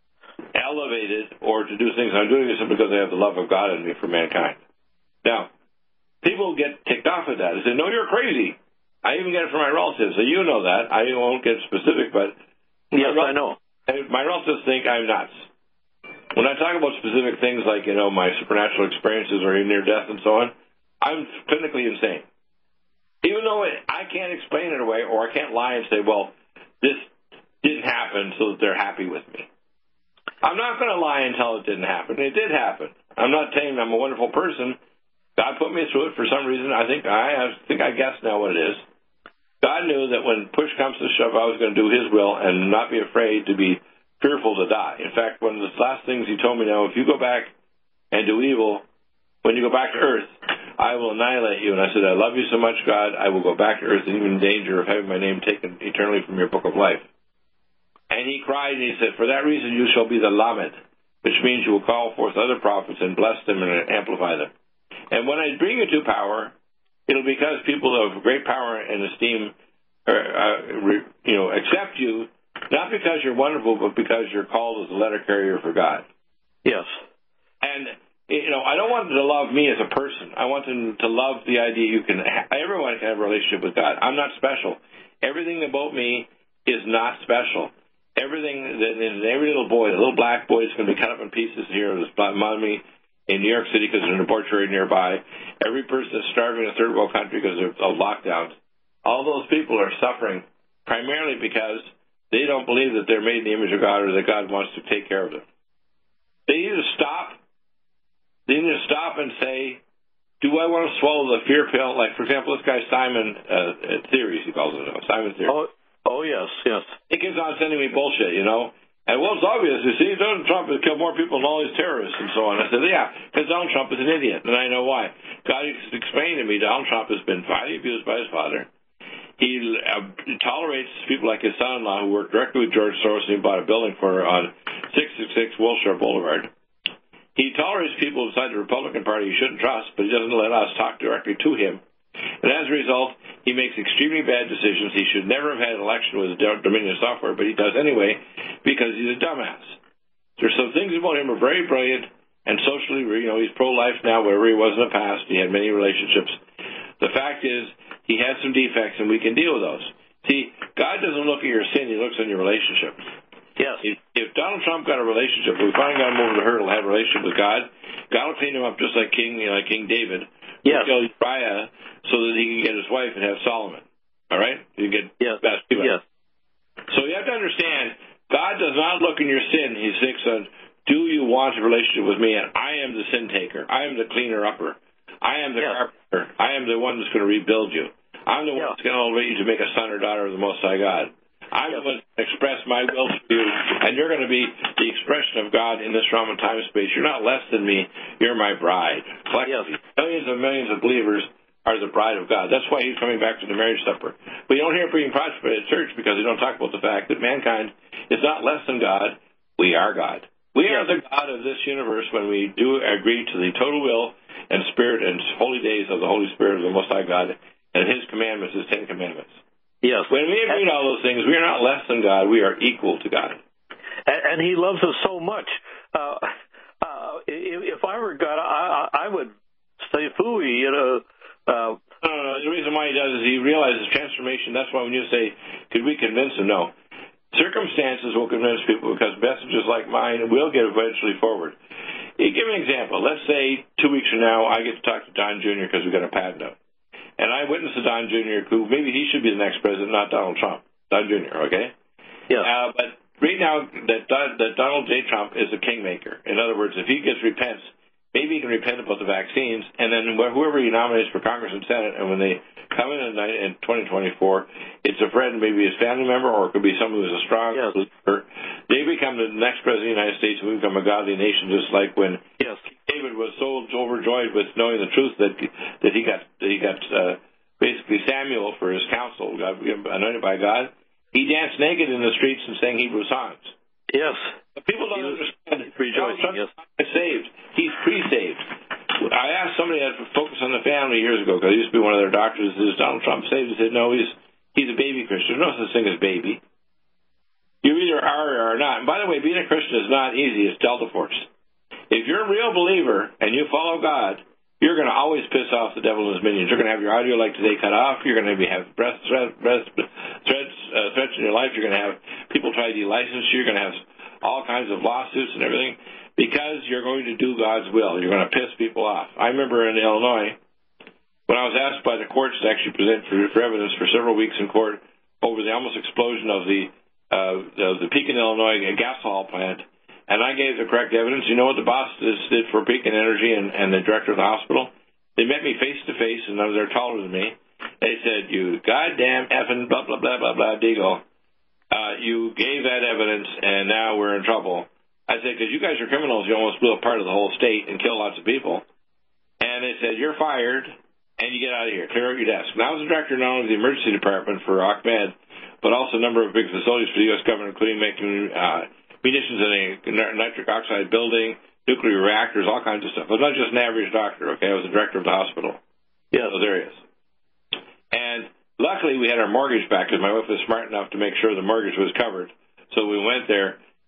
elevated or to do things. I'm doing this because I have the love of God in me for mankind. Now, people get ticked off at that. They say, no, you're crazy. I even get it from my relatives. So you know that. I won't get specific, but yes, I know. My relatives think I'm nuts. When I talk about specific things like, my supernatural experiences or near death and so on, I'm clinically insane. Even though I can't explain it away, or I can't lie and say, well, this didn't happen so that they're happy with me. I'm not going to lie and tell it didn't happen. It did happen. I'm not saying I'm a wonderful person. God put me through it for some reason. I think I guess now what it is. God knew that when push comes to shove, I was going to do His will and not be afraid to be fearful to die. In fact, one of the last things He told me now, if you go back and do evil, when you go back to earth, I will annihilate you. And I said, I love you so much, God, I will go back to earth and even in danger of having my name taken eternally from your book of life. And he cried and he said, for that reason you shall be the Lamed, which means you will call forth other prophets and bless them and amplify them. And when I bring you to power, it'll be because people of great power and esteem accept you, not because you're wonderful, but because you're called as a letter carrier for God. Yes. And, I don't want them to love me as a person. I want them to love the idea everyone can have a relationship with God. I'm not special. Everything about me is not special. Everything that every little boy, the little black boy is going to be cut up in pieces here. There's mommy in New York City because there's an abortion nearby. Every person is starving in a third world country because of lockdowns. All those people are suffering primarily because they don't believe that they're made in the image of God or that God wants to take care of them. They need to stop. They need to stop and say, do I want to swallow the fear pill? Like, for example, this guy Simon Theories, he calls it, Simon Theories. Oh, yes. He keeps on sending me bullshit, And, well, it's obvious. You see, Donald Trump has killed more people than all these terrorists and so on. I said, yeah, because Donald Trump is an idiot, and I know why. God explained to me Donald Trump has been violently abused by his father. He tolerates people like his son-in-law who worked directly with George Soros and he bought a building for on 666 Wilshire Boulevard. He tolerates people inside the Republican Party he shouldn't trust, but he doesn't let us talk directly to him. And as a result, he makes extremely bad decisions. He should never have had an election with Dominion software, but he does anyway because he's a dumbass. There's some things about him are very brilliant, and socially, he's pro-life now, wherever he was in the past. He had many relationships. The fact is, he has some defects, and we can deal with those. See, God doesn't look at your sin, he looks at your relationship. Yes. If Donald Trump got a relationship, we finally got him over the hurdle to have a relationship with God, God will clean him up just like King David. Yes. Kill Uriah so that he can get his wife and have Solomon. All right? You can get Bathsheba. Yes. So you have to understand, God does not look in your sin. He thinks on, do you want a relationship with me? And I am the sin taker. I am the cleaner upper. I am the carpenter. I am the one that's going to rebuild you. I'm the one that's going to elevate you to make a son or daughter of the Most High God. I'm the one to express my will to you, and you're going to be the expression of God in this realm of time and space. You're not less than me. You're my bride. Millions and millions of believers are the bride of God. That's why he's coming back to the marriage supper. But you don't hear it being preached at church because they don't talk about the fact that mankind is not less than God. We are God. We are the God of this universe when we do agree to the total will and spirit and holy days of the Holy Spirit of the Most High God and his commandments, his 10 commandments. Yes. When we agree to all those things, we are not less than God. We are equal to God. And he loves us so much. If I were God, I would say phooey. No. The reason why he does is he realizes transformation. That's why when you say, could we convince him? No. Circumstances will convince people because messages like mine will get eventually forward. Give me an example. Let's say 2 weeks from now I get to talk to Don Jr. because we got a patent out. And I witnessed to Don Jr., who maybe he should be the next president, not Donald Trump. Don Jr., okay? Yeah. But right now, that Donald J. Trump is a kingmaker. In other words, if he repents, maybe he can repent about the vaccines, and then whoever he nominates for Congress and Senate, and when they come in 2024, it's a friend, maybe his family member, or it could be someone who's a strong believer. They become the next president of the United States, and we become a godly nation, just like when David was so overjoyed with knowing the truth that he got basically Samuel for his counsel, anointed by God. He danced naked in the streets and sang Hebrew songs. Yes. But people don't understand. Rejoicing, He's saved. He's pre-saved. I asked somebody that focused on the family years ago, because I used to be one of their doctors, is Donald Trump saved? He said, no, he's a baby Christian. There's no such thing as baby. You either are or are not. And by the way, being a Christian is not easy. It's Delta Force. If you're a real believer and you follow God, you're going to always piss off the devil and his minions. You're going to have your audio like today cut off. You're going to have threats in your life. You're going to have people try to delicense you. You're going to have all kinds of lawsuits and everything because you're going to do God's will. You're going to piss people off. I remember in Illinois when I was asked by the courts to actually present for evidence for several weeks in court over the almost explosion of the Pekin, Illinois gasohol plant. And I gave the correct evidence. You know what the boss did for Pekin Energy and the director of the hospital? They met me face to face, and they're taller than me. They said, you goddamn effing blah, blah, blah, blah, blah, Deagle. You gave that evidence, and now we're in trouble. I said, because you guys are criminals. You almost blew up part of the whole state and killed lots of people. And they said, you're fired, and you get out of here. Clear out your desk. And I was the director not only of the emergency department for Ahmed, but also a number of big facilities for the U.S. government, including making munitions in a nitric oxide building, nuclear reactors, all kinds of stuff. I was not just an average doctor, okay? I was the director of the hospital. Yeah, those areas. And luckily we had our mortgage back because my wife was smart enough to make sure the mortgage was covered. So we went there,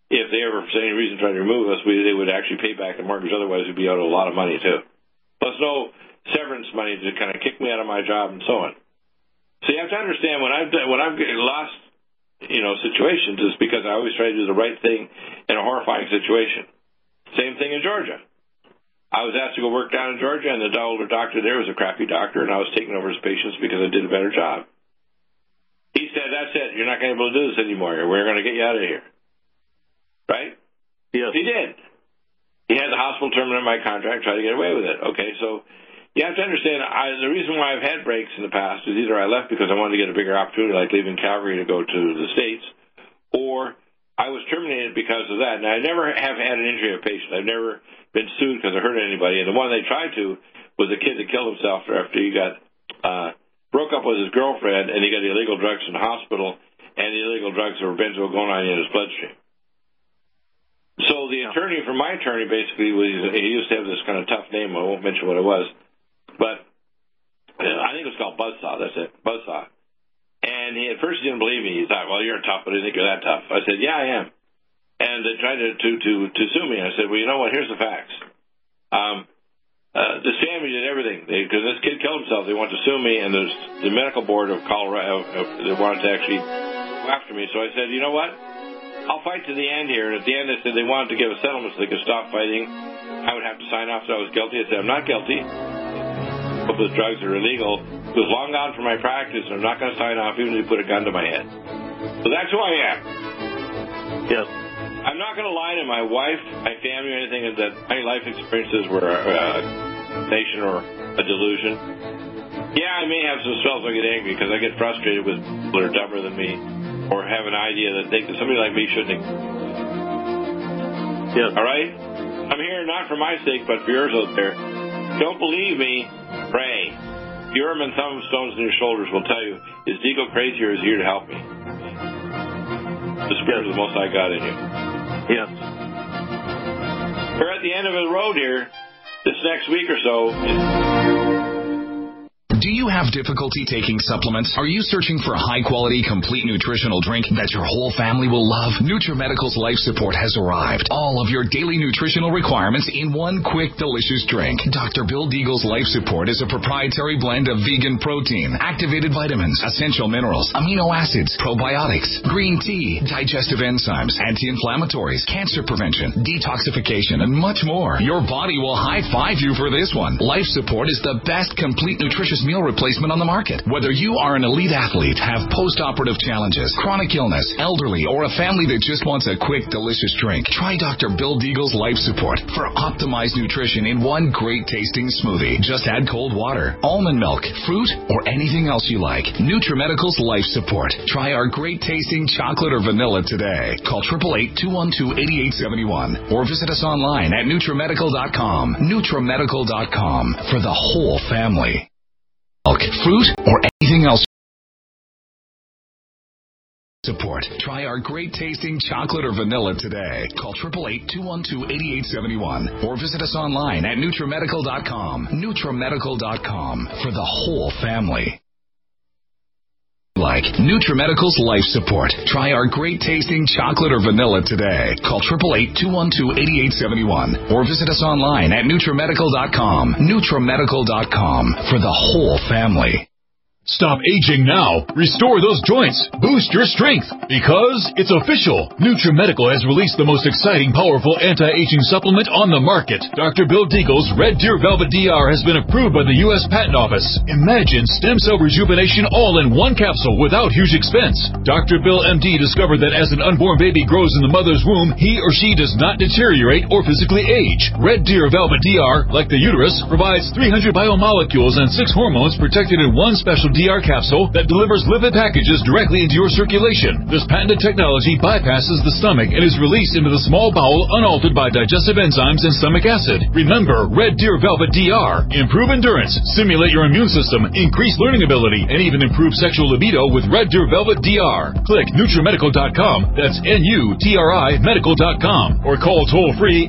if they ever, for any reason, tried to remove us, they would actually pay back the mortgage. Otherwise, we'd be out a lot of money, too. Plus no severance money to kind of kick me out of my job and so on. So you have to understand, when I've lost, situations, it's because I always try to do the right thing in a horrifying situation. Same thing in Georgia. I was asked to go work down in Georgia, and the older doctor there was a crappy doctor, and I was taking over his patients because I did a better job. He said, "That's it. You're not going to be able to do this anymore. We're going to get you out of here." Right? Yes. He did. He had the hospital terminate my contract, tried to get away with it. Okay, so you have to understand, the reason why I've had breaks in the past is either I left because I wanted to get a bigger opportunity, like leaving Calgary to go to the States, or I was terminated because of that. And I never have had an injury of patient. I've never been sued because I hurt anybody. And the one they tried to was a kid that killed himself after he got broke up with his girlfriend, and he got illegal drugs in the hospital, and the illegal drugs were benzoyl-gonine in his bloodstream. So the attorney for my attorney basically he used to have this kind of tough name. I won't mention what it was, but I think it was called Buzzsaw. That's it, Buzzsaw. And at first he didn't believe me. He thought, "Well, you're tough, but I didn't think you're that tough." I said, "Yeah, I am." And they tried to sue me. I said, "Well, you know what? Here's the facts. This family did everything because this kid killed himself. They wanted to sue me, and there's the medical board of Colorado they wanted to actually go after me. So I said, you know what? I'll fight to the end here." And at the end, they said they wanted to give a settlement so they could stop fighting. I would have to sign off that I was guilty. I said, "I'm not guilty. Both those drugs are illegal. It was long gone from my practice, and I'm not going to sign off even if you put a gun to my head." So that's who I am. Yes. I'm not going to lie to my wife, my family, or anything that my life experiences were a nation or a delusion. Yeah, I may have some spells I get angry because I get frustrated with people that are dumber than me or have an idea that somebody like me shouldn't exist. Yes. All right? I'm here not for my sake, but for yours out there. Don't believe me, pray. Urim and thumb stones in your shoulders will tell you, is Deagle crazy or is he here to help me? The Spirit is the most I got in you. Yes. We're at the end of the road here. This next week or so. Do you have difficulty taking supplements? Are you searching for a high-quality, complete nutritional drink that your whole family will love? NutriMedical's Life Support has arrived. All of your daily nutritional requirements in one quick, delicious drink. Dr. Bill Deagle's Life Support is a proprietary blend of vegan protein, activated vitamins, essential minerals, amino acids, probiotics, green tea, digestive enzymes, anti-inflammatories, cancer prevention, detoxification, and much more. Your body will high-five you for this one. Life Support is the best complete nutritious meal replacement on the market. Whether you are an elite athlete, have post-operative challenges, chronic illness, elderly, or a family that just wants a quick, delicious drink, try Dr. Bill Deagle's Life Support for optimized nutrition in one great-tasting smoothie. Just add cold water, almond milk, fruit, or anything else you like. NutriMedical's Life Support. Try our great-tasting chocolate or vanilla today. Call 888-212-8871 or visit us online at NutriMedical.com. NutriMedical.com for the whole family. Milk, fruit, or anything else. Support. Try our great-tasting chocolate or vanilla today. Call 888-212-8871 or visit us online at NutriMedical.com. NutriMedical.com for the whole family. Like NutriMedical's Life Support. Try our great-tasting chocolate or vanilla today. Call 888-212-8871 or visit us online at NutriMedical.com. NutriMedical.com for the whole family. Stop aging now. Restore those joints. Boost your strength. Because it's official. NutriMedical has released the most exciting, powerful anti-aging supplement on the market. Dr. Bill Deagle's Red Deer Velvet DR has been approved by the U.S. Patent Office. Imagine stem cell rejuvenation all in one capsule without huge expense. Dr. Bill MD discovered that as an unborn baby grows in the mother's womb, he or she does not deteriorate or physically age. Red Deer Velvet DR, like the uterus, provides 300 biomolecules and 6 hormones protected in one special DR capsule that delivers lipid packages directly into your circulation. This patented technology bypasses the stomach and is released into the small bowel unaltered by digestive enzymes and stomach acid. Remember, Red Deer Velvet DR. Improve endurance, stimulate your immune system, increase learning ability, and even improve sexual libido with Red Deer Velvet DR. Click NutriMedical.com, that's N-U-T-R-I Medical.com, or call toll-free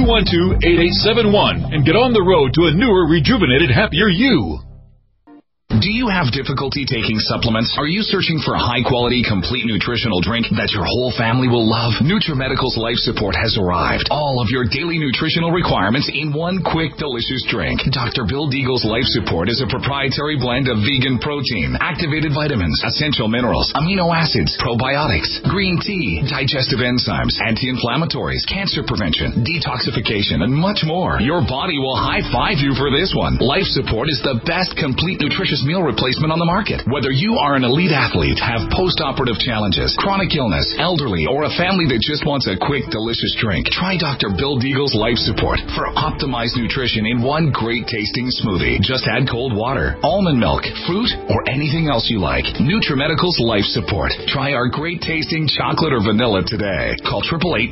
888-212-8871 and get on the road to a newer, rejuvenated, happier you. Do you have difficulty taking supplements? Are you searching for a high-quality, complete nutritional drink that your whole family will love? NutriMedical's Life Support has arrived. All of your daily nutritional requirements in one quick, delicious drink. Dr. Bill Deagle's Life Support is a proprietary blend of vegan protein, activated vitamins, essential minerals, amino acids, probiotics, green tea, digestive enzymes, anti-inflammatories, cancer prevention, detoxification, and much more. Your body will high-five you for this one. Life Support is the best complete nutritious meal replacement on the market. Whether you are an elite athlete, have post-operative challenges, chronic illness, elderly, or a family that just wants a quick, delicious drink, try Dr. Bill Deagle's Life Support for optimized nutrition in one great tasting smoothie. Just add cold water, almond milk, fruit, or anything else you like. NutriMedical's Life Support. Try our great tasting chocolate or vanilla today. Call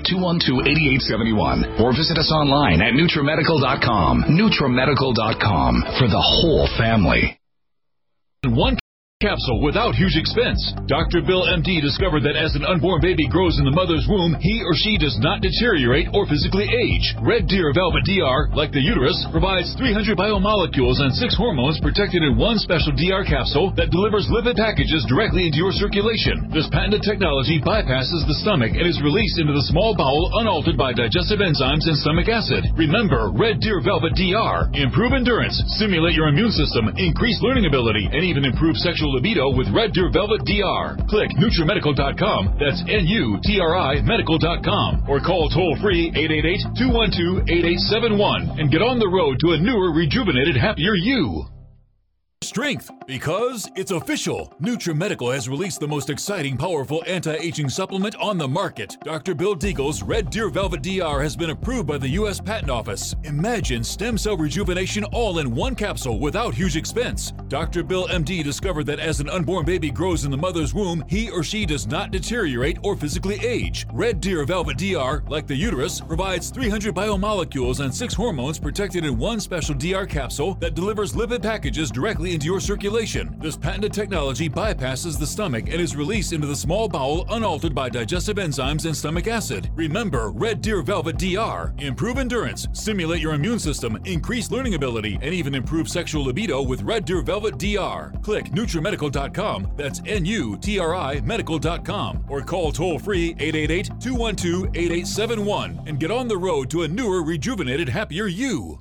888-212-8871 or visit us online at NutriMedical.com. NutriMedical.com for the whole family. One capsule without huge expense. Dr. Bill MD discovered that as an unborn baby grows in the mother's womb, he or she does not deteriorate or physically age. Red Deer Velvet DR, like the uterus, provides 300 biomolecules and 6 hormones protected in one special DR capsule that delivers lipid packages directly into your circulation. This patented technology bypasses the stomach and is released into the small bowel unaltered by digestive enzymes and stomach acid. Remember, Red Deer Velvet DR. Improve endurance, stimulate your immune system, increase learning ability, and even improve sexual libido with Red Deer Velvet DR. Click NutriMedical.com, that's NUTRI Medical.com, or call toll-free 888-212-8871 and get on the road to a newer, rejuvenated, happier you. Strength, because it's official. NutriMedical has released the most exciting, powerful anti-aging supplement on the market. Dr. Bill Deagle's Red Deer Velvet DR has been approved by the U.S. Patent Office. Imagine stem cell rejuvenation all in one capsule without huge expense. Dr. Bill MD discovered that as an unborn baby grows in the mother's womb, he or she does not deteriorate or physically age. Red Deer Velvet DR, like the uterus, provides 300 biomolecules and 6 hormones protected in one special DR capsule that delivers lipid packages directly into your circulation. This patented technology bypasses the stomach and is released into the small bowel unaltered by digestive enzymes and stomach acid. Remember, Red Deer Velvet DR. Improve endurance, stimulate your immune system, increase learning ability, and even improve sexual libido with Red Deer Velvet DR. Click NutriMedical.com, that's NUTRI Medical.com, or call toll-free 888-212-8871 and get on the road to a newer, rejuvenated, happier you.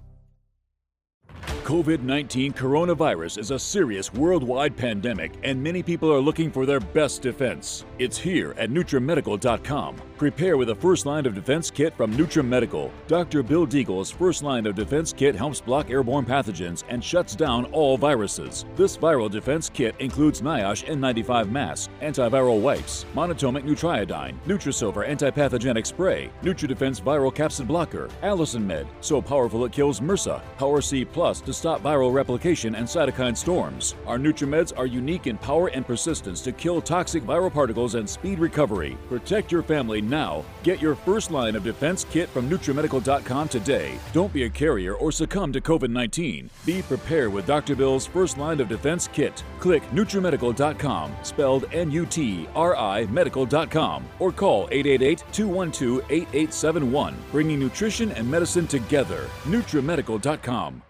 COVID-19 coronavirus is a serious worldwide pandemic, and many people are looking for their best defense. It's here at NutriMedical.com. Prepare with a first line of defense kit from NutriMedical. Dr. Bill Deagle's first line of defense kit helps block airborne pathogens and shuts down all viruses. This viral defense kit includes NIOSH N95 mask, antiviral wipes, monatomic Nutriodine, Nutrisilver antipathogenic spray, NutriDefense viral capsid blocker, Allison Med, so powerful it kills MRSA, Power C Plus to stop viral replication and cytokine storms. Our NutriMeds are unique in power and persistence to kill toxic viral particles and speed recovery. Protect your family now. Get your first line of defense kit from NutriMedical.com today. Don't be a carrier or succumb to COVID-19. Be prepared with Dr. Bill's first line of defense kit. Click NutriMedical.com, spelled NUTRI Medical.com, or call 888-212-8871, bringing nutrition and medicine together. NutriMedical.com.